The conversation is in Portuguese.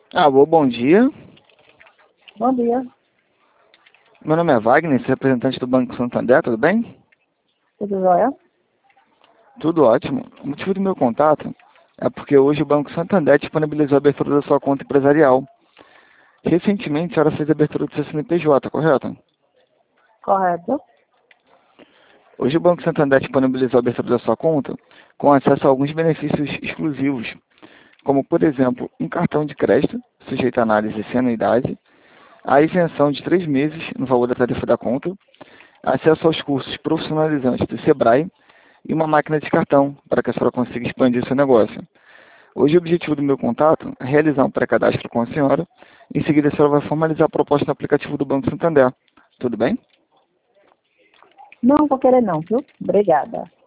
Alô, bom dia. Bom dia, Meu nome é Wagner, sou representante do Banco Santander, tudo bem? tudo jóia? Tudo ótimo. O motivo do meu contato é porque hoje o Banco Santander disponibilizou a abertura da sua conta empresarial. Recentemente, a senhora fez a abertura do seu CNPJ, correto? Correto? Hoje o Banco Santander disponibilizou a abertura da sua conta com acesso a alguns benefícios exclusivos, como, por exemplo, um cartão de crédito, sujeito a análise sem anuidade, a isenção de 3 meses no valor da tarifa da conta, acesso aos cursos profissionalizantes do Sebrae e uma máquina de cartão para que a senhora consiga expandir seu negócio. Hoje o objetivo do meu contato é realizar um pré-cadastro com a senhora. Em seguida a senhora vai formalizar a proposta no aplicativo do Banco Santander. Tudo bem? Não vou querer não, viu? Obrigada.